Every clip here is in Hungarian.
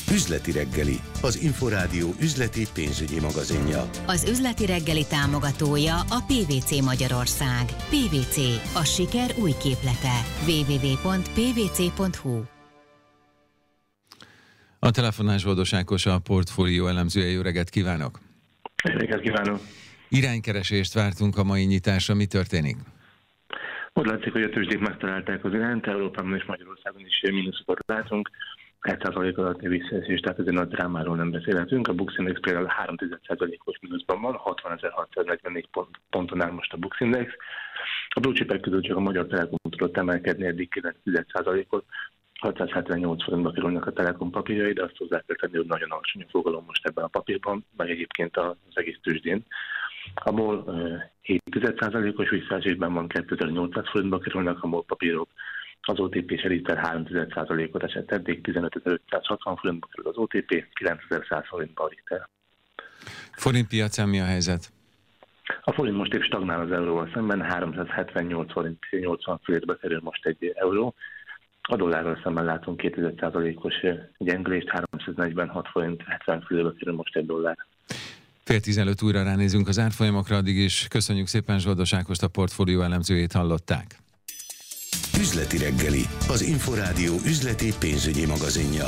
Üzleti reggeli, az Inforádió üzleti pénzügyi magazinja. Az üzleti reggeli támogatója a PwC Magyarország. PwC, a siker új képlete. www.pwc.hu. A telefonás Zsoldos Ákos, a portfólió elemzője. Jó reggelt kívánok! Jó reggelt kívánok! Iránykeresést vártunk a mai nyitásra. Mi történik? Úgy látszik, hogy a tőzsdék megtalálták az irányt, Európában és Magyarországon is mínuszokat látunk. 1% alatti visszaesés, tehát ezért nagy drámáról nem beszélhetünk. A Bux Index például 3,1%-os mínuszban van, 60.644 ponton áll most a Bux Index. A blue chipek közül csak a Magyar Telekom tudott emelkedni, eddig 9%-ot, 678 forintba kerülnek a Telekom papírjai, de azt hozzá kell tenni, hogy nagyon alacsony a fogalom most ebben a papírban, meg egyébként az egész tőzsdén. A MOL 7,1%-os visszaesésben van, 2800 forintba kerülnek a MOL papírok. Az OTP és Richter 3,1%-ot esett eddig, 15.560 forintba kerül az OTP, 9.100 forintba a Richter. Forintpiacán mi a helyzet? A forint most épp stagnál az euróval szemben, 378 forint 80 fillérbe kerül most egy euró. A dollárral szemben látunk 2,5%-os gyengülést, 346 forint 70 fillérbe kerül most egy dollár. 10:15 újra ránézünk az árfolyamokra, addig is köszönjük szépen Zsoldos Ákost, a portfólió elemzőjét hallották. Üzleti reggeli, az Inforádió üzleti pénzügyi magazinja.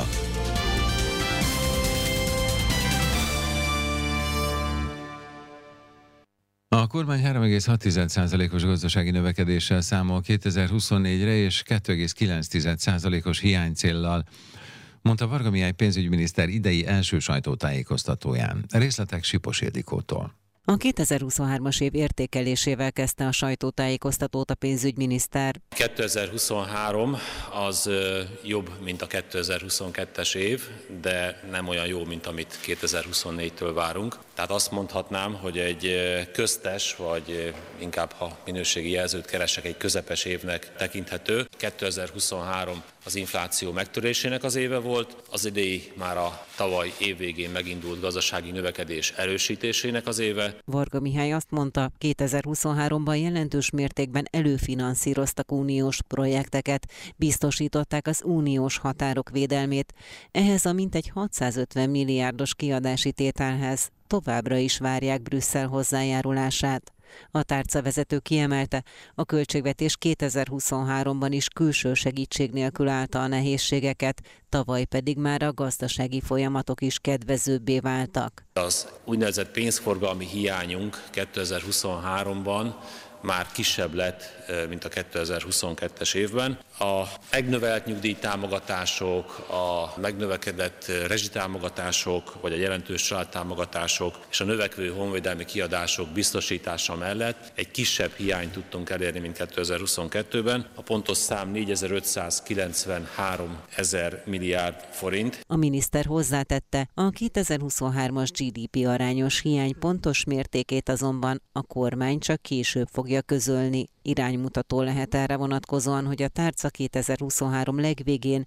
A kormány 3,6%-os gazdasági növekedéssel számol 2024-re és 2,9%-os hiánycéllal, mondta Varga Mihály pénzügyminiszter idei első sajtótájékoztatóján. Részletek Sipos Ildikótól. A 2023-as év értékelésével kezdte a sajtótájékoztatót a pénzügyminiszter. 2023 az jobb, mint a 2022-es év, de nem olyan jó, mint amit 2024-től várunk. Tehát azt mondhatnám, hogy egy köztes, vagy inkább, ha minőségi jelzőt keresek, egy közepes évnek tekinthető. 2023 az infláció megtörésének az éve volt, az idei már a tavaly évvégén megindult gazdasági növekedés erősítésének az éve. Varga Mihály azt mondta, 2023-ban jelentős mértékben előfinanszíroztak uniós projekteket, biztosították az uniós határok védelmét. Ehhez a mintegy 650 milliárdos kiadási tételhez továbbra is várják Brüsszel hozzájárulását. A tárcavezető kiemelte, a költségvetés 2023-ban is külső segítség nélkül állta a nehézségeket, tavaly pedig már a gazdasági folyamatok is kedvezőbbé váltak. Az úgynevezett pénzforgalmi hiányunk 2023-ban már kisebb lett, mint a 2022-es évben. A megnövelt nyugdíjtámogatások, a megnövekedett rezsitámogatások, vagy a jelentős családtámogatások és a növekvő honvédelmi kiadások biztosítása mellett egy kisebb hiányt tudtunk elérni, mint 2022-ben. A pontos szám 4.593 milliárd forint. A miniszter hozzátette, a 2023-as GDP arányos hiány pontos mértékét azonban a kormány csak később fogja közölni. Iránymutató lehet erre vonatkozóan, hogy a tárca 2023 legvégén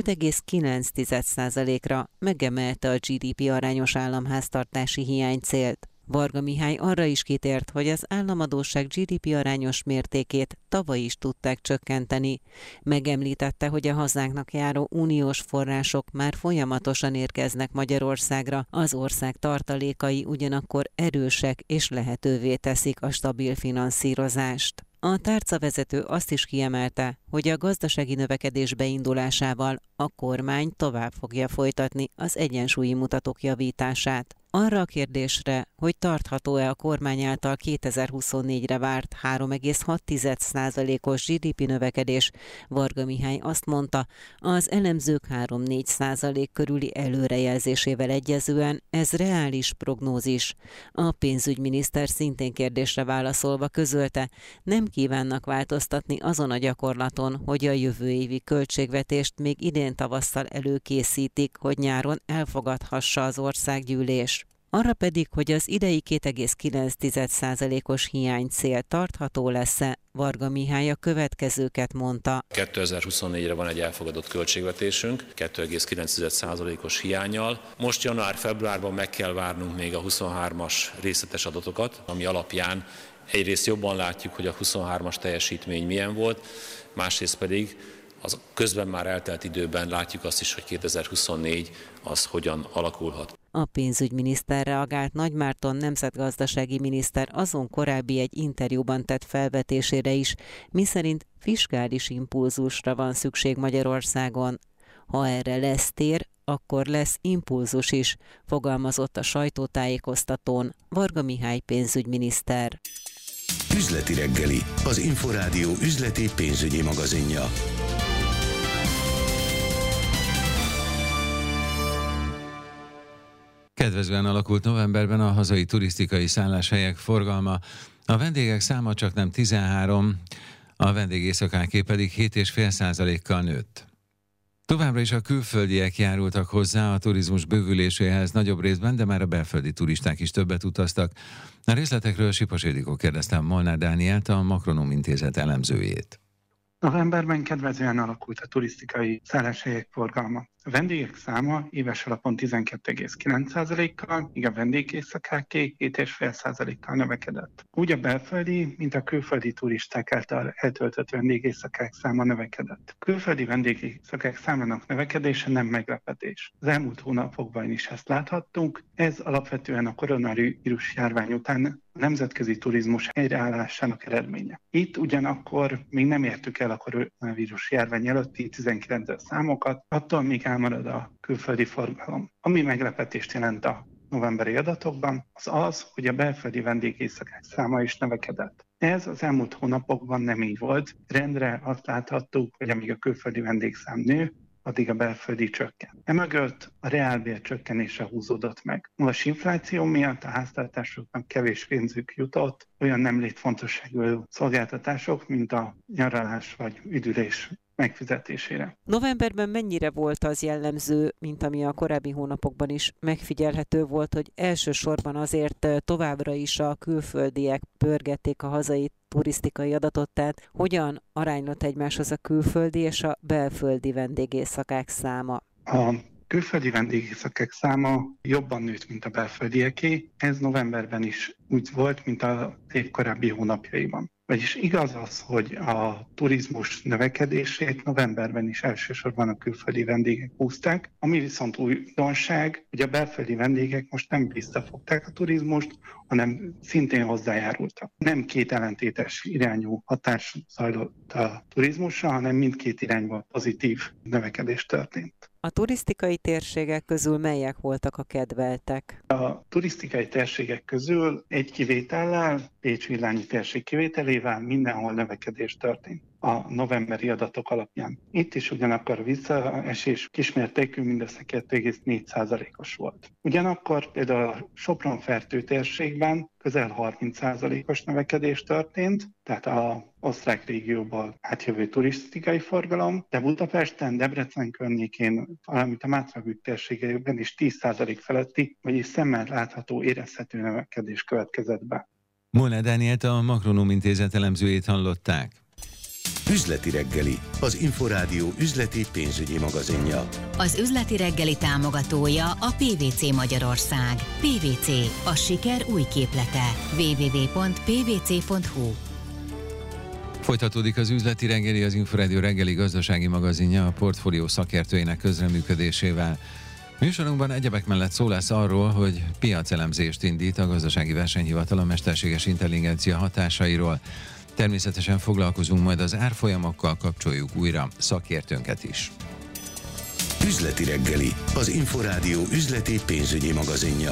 5,9%-ra megemelte a GDP arányos államháztartási hiánycélt. Varga Mihály arra is kitért, hogy az államadósság GDP arányos mértékét tavaly is tudták csökkenteni. Megemlítette, hogy a hazánknak járó uniós források már folyamatosan érkeznek Magyarországra, az ország tartalékai ugyanakkor erősek és lehetővé teszik a stabil finanszírozást. A tárcavezető azt is kiemelte, hogy a gazdasági növekedés beindulásával a kormány tovább fogja folytatni az egyensúlyi mutatók javítását. Arra a kérdésre, hogy tartható-e a kormány által 2024-re várt 3,6%-os GDP növekedés, Varga Mihály azt mondta, az elemzők 3-4% körüli előrejelzésével egyezően ez reális prognózis. A pénzügyminiszter szintén kérdésre válaszolva közölte, nem kívánnak változtatni azon a gyakorlaton, hogy a jövő évi költségvetést még idén tavasszal előkészítik, hogy nyáron elfogadhassa az országgyűlés. Arra pedig, hogy az idei 2,9%-os hiánycél tartható lesz-e, Varga Mihály a következőket mondta. 2024-re van egy elfogadott költségvetésünk, 2,9%-os hiánnyal. Most január-februárban meg kell várnunk még a 23-as részletes adatokat, ami alapján egyrészt jobban látjuk, hogy a 23-as teljesítmény milyen volt, másrészt pedig Az közben már eltelt időben látjuk azt is, hogy 2024 az hogyan alakulhat. A pénzügyminiszter reagált Nagy Márton nemzetgazdasági miniszter azon korábbi egy interjúban tett felvetésére is, miszerint fiskális impulzusra van szükség Magyarországon. Ha erre lesz tér, akkor lesz impulzus is, fogalmazott a sajtótájékoztatón Varga Mihály pénzügyminiszter. Üzleti reggeli, az Inforádió üzleti pénzügyi magazinja. Kedvezően alakult novemberben a hazai turisztikai szálláshelyek forgalma. A vendégek száma csak nem 13, a vendégészakáké pedig 7,5%-kal nőtt. Továbbra is a külföldiek járultak hozzá a turizmus bővüléséhez nagyobb részben, de már a belföldi turisták is többet utaztak. A részletekről Sipos Ildikó kérdeztem Molnár Dánielt, a Makronum Intézet elemzőjét. Novemberben kedvezően alakult a turisztikai szálláshelyek forgalma. A vendégek száma éves alapon 12,9%-kal, míg a vendégészakáké 7,5%-kal növekedett. Úgy a belföldi, mint a külföldi turisták által eltöltött vendégészakák száma növekedett. A külföldi vendégészakák számának növekedése nem meglepetés. Az elmúlt hónapokban is ezt láthattunk. Ez alapvetően a koronavírus járvány után a nemzetközi turizmus helyreállásának eredménye. Itt ugyanakkor még nem értük el a koronavírus járvány előtti 19-es számokat, attól még elmarad a külföldi forgalom. Ami meglepetést jelent a novemberi adatokban, az, hogy a belföldi vendégészakák száma is növekedett. Ez az elmúlt hónapokban nem így volt. Rendre azt láthattuk, hogy amíg a külföldi vendégszám nő, addig a belföldi csökken. Emögött a reálbér csökkenése húzódott meg. Magas infláció miatt a háztartásoknak kevés pénzük jutott olyan nem létfontosságú szolgáltatások, mint a nyaralás vagy üdülés megfizetésére. Novemberben mennyire volt az jellemző, mint ami a korábbi hónapokban is megfigyelhető volt, hogy elsősorban azért továbbra is a külföldiek pörgették a hazai turisztikai adatot, tehát hogyan aránylott egymáshoz a külföldi és a belföldi vendégészakák száma? A külföldi vendégészakák száma jobban nőtt, mint a belföldieké. Ez novemberben is úgy volt, mint az év korábbi hónapjaiban. Vagyis igaz az, hogy a turizmus növekedését novemberben is elsősorban a külföldi vendégek húzták, ami viszont újdonság, hogy a belföldi vendégek most nem visszafogták a turizmust, hanem szintén hozzájárultak. Nem két ellentétes irányú hatás zajlott a turizmusra, hanem mindkét irányban pozitív növekedés történt. A turisztikai térségek közül melyek voltak a kedveltek? A turisztikai térségek közül egy kivétellel, Pécs villányi térség kivételével mindenhol növekedés történt a novemberi adatok alapján. Itt is ugyanakkor visszaesés kismértékű, mindössze 2,4%-os volt. Ugyanakkor például a Sopron-Fertő térségben közel 30%-os növekedés történt, tehát az osztrák régióból átjövő turisztikai forgalom, de Budapesten, Debrecen környékén, valamint a Mátragügy térségeiben is 10% feletti, vagyis szemmel látható, érezhető növekedés következett be. Molnár Dánielt, a Makronum Intézet elemzőjét hallották. Üzleti reggeli, az Inforádió üzleti pénzügyi magazinja. Az üzleti reggeli támogatója a PVC Magyarország. PVC, a siker új képlete. www.pvc.hu. Folytatódik az üzleti reggeli, az Inforádió reggeli gazdasági magazinja a portfólió szakértőinek közreműködésével. Műsorunkban egyebek mellett szó lesz arról, hogy piacelemzést indít a Gazdasági Versenyhivatal a mesterséges intelligencia hatásairól. Természetesen foglalkozunk majd az árfolyamokkal, kapcsoljuk újra szakértőnket is. Üzleti reggeli, az Inforádió üzleti pénzügyi magazinja.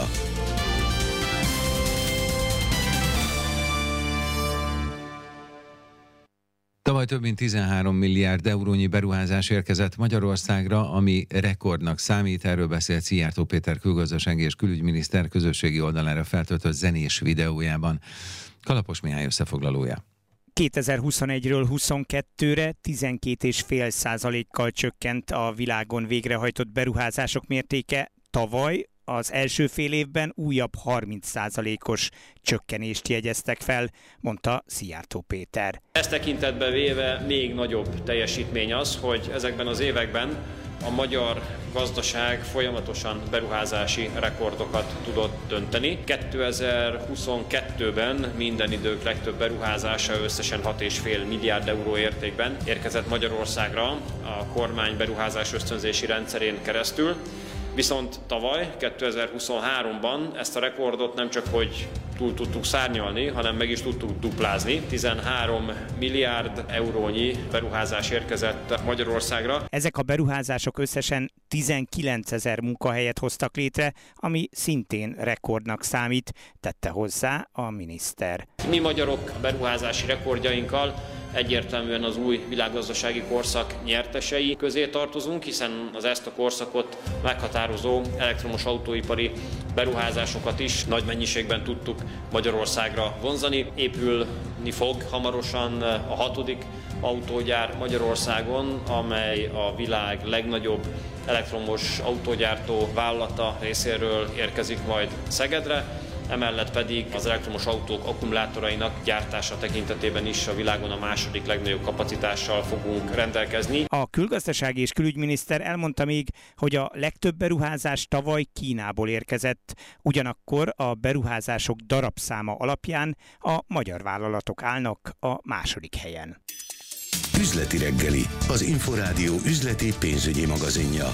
Tavaly több mint 13 milliárd eurónyi beruházás érkezett Magyarországra, ami rekordnak számít, erről beszélt Szijjártó Péter külgazdasági és külügyminiszter közösségi oldalára feltöltött zenés videójában. Kalapos Mihály összefoglalója. 2021-ről 22-re 12,5%-kal csökkent a világon végrehajtott beruházások mértéke. Tavaly az első fél évben újabb 30%-os csökkenést jegyeztek fel, mondta Szijjártó Péter. Ezt tekintetbe véve még nagyobb teljesítmény az, hogy ezekben az években A magyar gazdaság folyamatosan beruházási rekordokat tudott dönteni. 2022-ben minden idők legtöbb beruházása összesen 6,5 milliárd euró értékben érkezett Magyarországra a kormány beruházás ösztönzési rendszerén keresztül. Viszont tavaly, 2023-ban ezt a rekordot nem csak hogy túl tudtuk szárnyalni, hanem meg is tudtuk duplázni. 13 milliárd eurónyi beruházás érkezett Magyarországra. Ezek a beruházások összesen 19 000 munkahelyet hoztak létre, ami szintén rekordnak számít, tette hozzá a miniszter. Mi magyarok beruházási rekordjainkkal egyértelműen az új világgazdasági korszak nyertesei közé tartozunk, hiszen az ezt a korszakot meghatározó elektromos autóipari beruházásokat is nagy mennyiségben tudtuk Magyarországra vonzani. Épülni fog hamarosan a 6. autógyár Magyarországon, amely a világ legnagyobb elektromos autógyártó vállalata részéről érkezik majd Szegedre. Emellett pedig az elektromos autók akkumulátorainak gyártása tekintetében is a világon a második legnagyobb kapacitással fogunk rendelkezni. A külgazdasági és külügyminiszter elmondta még, hogy a legtöbb beruházás tavaly Kínából érkezett. Ugyanakkor a beruházások darabszáma alapján a magyar vállalatok állnak a második helyen. Üzleti reggeli, az Inforádió üzleti pénzügyi magazinja.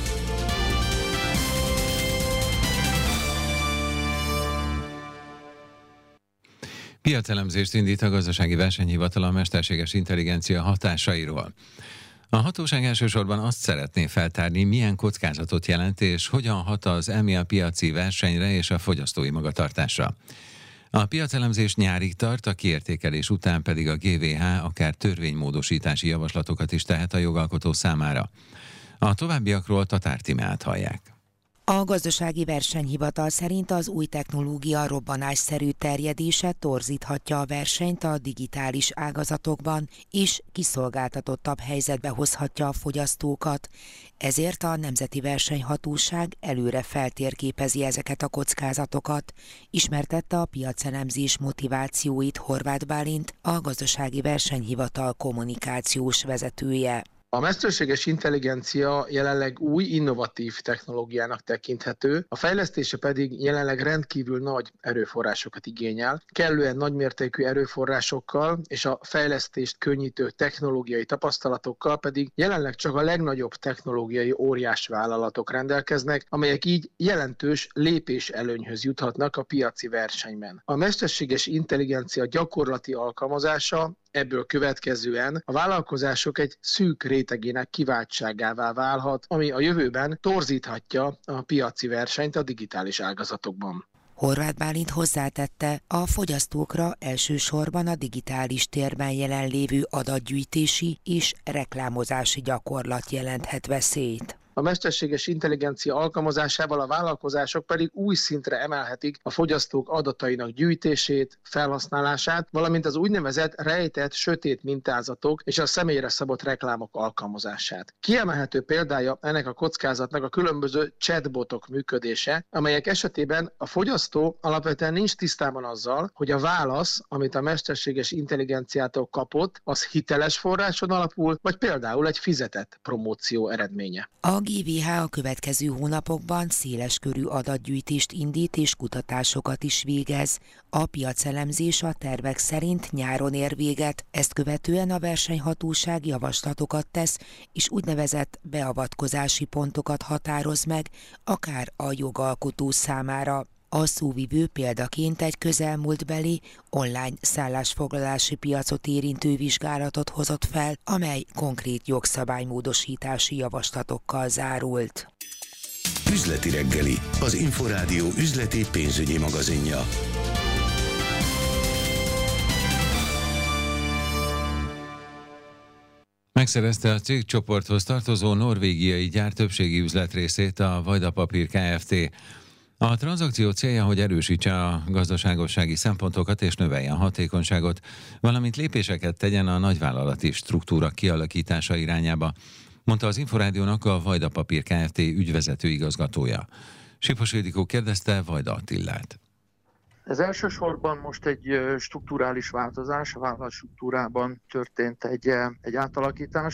Piacelemzést indít a Gazdasági Versenyhivatal a mesterséges intelligencia hatásairól. A hatóság elsősorban azt szeretné feltárni, milyen kockázatot jelent és hogyan hat az EMI a piaci versenyre és a fogyasztói magatartásra. A piacelemzés nyárig tart, a kiértékelés után pedig a GVH akár törvénymódosítási javaslatokat is tehet a jogalkotó számára. A továbbiakról Tatár Tímeát hallják. A Gazdasági Versenyhivatal szerint az új technológia robbanásszerű terjedése torzíthatja a versenyt a digitális ágazatokban, és kiszolgáltatottabb helyzetbe hozhatja a fogyasztókat. Ezért a Nemzeti Versenyhatóság előre feltérképezi ezeket a kockázatokat, ismertette a piacelemzés motivációit Horváth Bálint, a Gazdasági Versenyhivatal kommunikációs vezetője. A mesterséges intelligencia jelenleg új, innovatív technológiának tekinthető, a fejlesztése pedig jelenleg rendkívül nagy erőforrásokat igényel, kellően nagymértékű erőforrásokkal és a fejlesztést könnyítő technológiai tapasztalatokkal pedig jelenleg csak a legnagyobb technológiai óriásvállalatok rendelkeznek, amelyek így jelentős lépéselőnyhöz juthatnak a piaci versenyben. A mesterséges intelligencia gyakorlati alkalmazása ebből következően a vállalkozások egy szűk rétegének kiváltságává válhat, ami a jövőben torzíthatja a piaci versenyt a digitális ágazatokban. Horváth Bálint hozzátette, a fogyasztókra elsősorban a digitális térben jelenlévő adatgyűjtési és reklámozási gyakorlat jelenthet veszélyt. A mesterséges intelligencia alkalmazásával a vállalkozások pedig új szintre emelhetik a fogyasztók adatainak gyűjtését, felhasználását, valamint az úgynevezett rejtett, sötét mintázatok és a személyre szabott reklámok alkalmazását. Kiemelhető példája ennek a kockázatnak a különböző chatbotok működése, amelyek esetében a fogyasztó alapvetően nincs tisztában azzal, hogy a válasz, amit a mesterséges intelligenciától kapott, az hiteles forráson alapul, vagy például egy fizetett promóció eredménye. A GVH a következő hónapokban széleskörű adatgyűjtést indít és kutatásokat is végez. A piacelemzés a tervek szerint nyáron ér véget, ezt követően a versenyhatóság javaslatokat tesz, és úgynevezett beavatkozási pontokat határoz meg, akár a jogalkotó számára. A szóvivő példaként egy közelmúltbeli online szállásfoglalási piacot érintő vizsgálatot hozott fel, amely konkrét jogszabálymódosítási javaslatokkal zárult. Üzleti reggeli, az Inforádió üzleti pénzügyi magazinja. Megszerezte a cégcsoporthoz tartozó norvégiai gyár többségi üzletrészét a Vajda Papír Kft. A tranzakció célja, hogy erősítse a gazdaságossági szempontokat és növelje a hatékonyságot, valamint lépéseket tegyen a nagyvállalati struktúra kialakítása irányába, mondta az Inforádiónak a Vajda Papír Kft. Ügyvezető igazgatója. Sipos Ildikó kérdezte Vajda Attillát. Ez elsősorban most egy strukturális változás, a vállalat struktúrában történt egy átalakítás.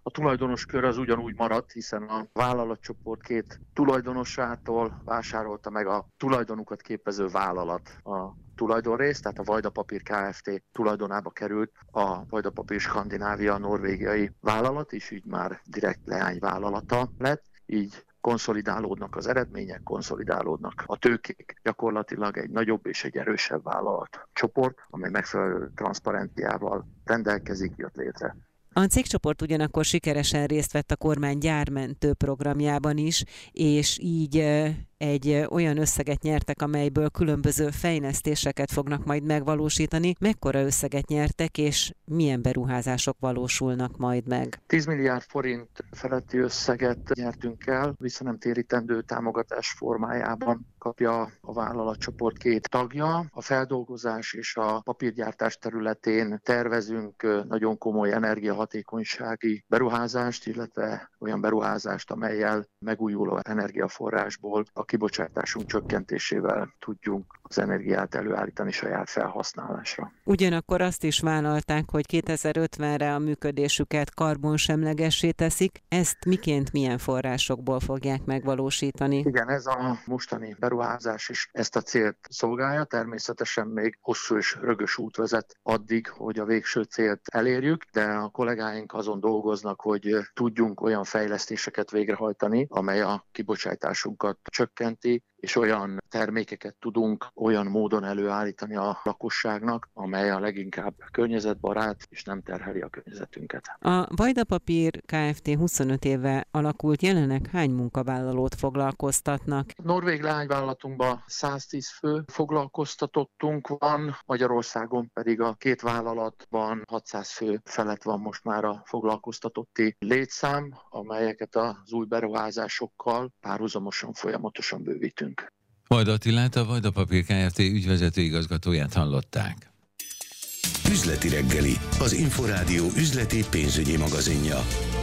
A tulajdonoskör az ugyanúgy maradt, hiszen a vállalatcsoport 2 tulajdonosától vásárolta meg a tulajdonukat képező vállalat a tulajdonrészt, tehát a Vajda Papír Kft. Tulajdonába került a Vajda Papír Skandinávia norvégiai vállalat, és így már direkt leányvállalata lett, így konszolidálódnak az eredmények, konszolidálódnak a tőkék. Gyakorlatilag egy nagyobb és egy erősebb vállalatcsoport, amely megfelelő transzparenciával rendelkezik, jött létre. A cégcsoport ugyanakkor sikeresen részt vett a kormány gyármentő programjában is, és így egy olyan összeget nyertek, amelyből különböző fejlesztéseket fognak majd megvalósítani. Mekkora összeget nyertek, és milyen beruházások valósulnak majd meg? 10 milliárd forint feletti összeget nyertünk el, visszanemtérítendő támogatás formájában kapja a vállalatcsoport 2 tagja. A feldolgozás és a papírgyártás területén tervezünk nagyon komoly energiahatékonysági beruházást, illetve olyan beruházást, amellyel megújuló energiaforrásból a kibocsátásunk csökkentésével tudjunk az energiát előállítani saját felhasználásra. Ugyanakkor azt is vállalták, hogy 2050-re a működésüket karbonsemlegessé teszik. Ezt miként, milyen forrásokból fogják megvalósítani? Igen, ez a mostani beruházás is ezt a célt szolgálja. Természetesen még hosszú és rögös út vezet addig, hogy a végső célt elérjük, de a kollégáink azon dolgoznak, hogy tudjunk olyan fejlesztéseket végrehajtani, amely a kibocsátásunkat csökkenti, és olyan termékeket tudunk olyan módon előállítani a lakosságnak, amely a leginkább környezetbarát, és nem terheli a környezetünket. A Vajda Papír Kft. 25 éve alakult, jelenleg hány munkavállalót foglalkoztatnak? Norvég leányvállalatunkban 110 fő foglalkoztatottunk van, Magyarországon pedig a 2 vállalatban 600 fő felett van most már a foglalkoztatotti létszám, amelyeket az új beruházásokkal párhuzamosan, folyamatosan bővítünk. Vajda Attilát, a Vajda Papír Kft. Ügyvezető igazgatóját hallották. Üzleti reggeli, az Inforádió üzleti pénzügyi magazinja.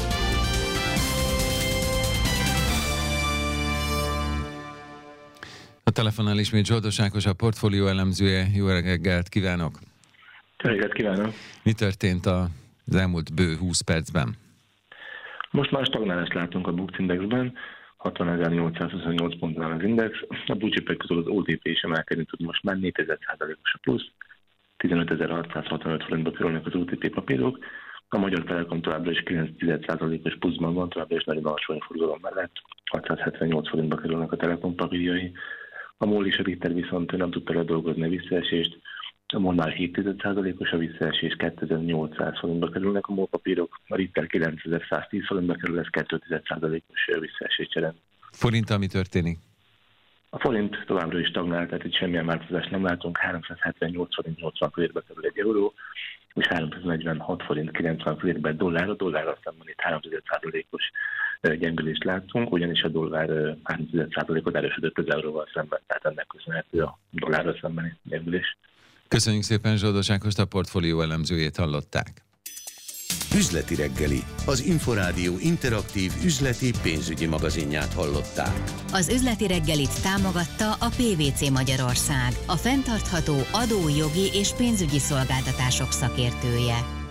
A telefonnál ismét Zsoldos Ákos, a portfólió elemzője. Jó reggelt kívánok! Jó reggelt kívánok! Mi történt az elmúlt bő 20 percben? Most már stagnálást látunk a Bux Indexben, 60.828 pontnál az index, a blue chipek közül az OTP is emelkedni tud most már 4,1%-os a plusz, 15.665 forintba kerülnek az OTP papírok, a Magyar Telekom továbbra is 9,1%-os pluszban van, továbbra is nagyon alacsony forgalom mellett, 678 forintba kerülnek a Telekom papírjai. A MOL és a Ritter viszont nem tudta ledolgozni a visszaesést, a MOL már 7,1%-os a visszaesés, 2800 forintba kerülnek a MOL papírok, a Ritter 9110 forintba kerül, ez 2,1%-os visszaesést jelent. Forinttal mi történik? A forint továbbra is stagnál, tehát itt semmilyen változást nem látunk, 378 forint 80 forintba kerül egy euró, és 346 forint 90 forintba egy dollár, a dollárral szemben itt 3,5%-os gyengülést látunk, ugyanis a dollár 3,5%-ot erősödött az euróval szemben, tehát ennek köszönhető a dollárral szembeni gyengülés. Köszönjük szépen Zsoldos Ákost, a portfólió elemzőjét hallották. Üzleti reggeli, az Inforádió interaktív üzleti pénzügyi magazinját hallották. Az üzleti reggelit támogatta a PVC Magyarország, a fenntartható adó, jogi és pénzügyi szolgáltatások szakértője.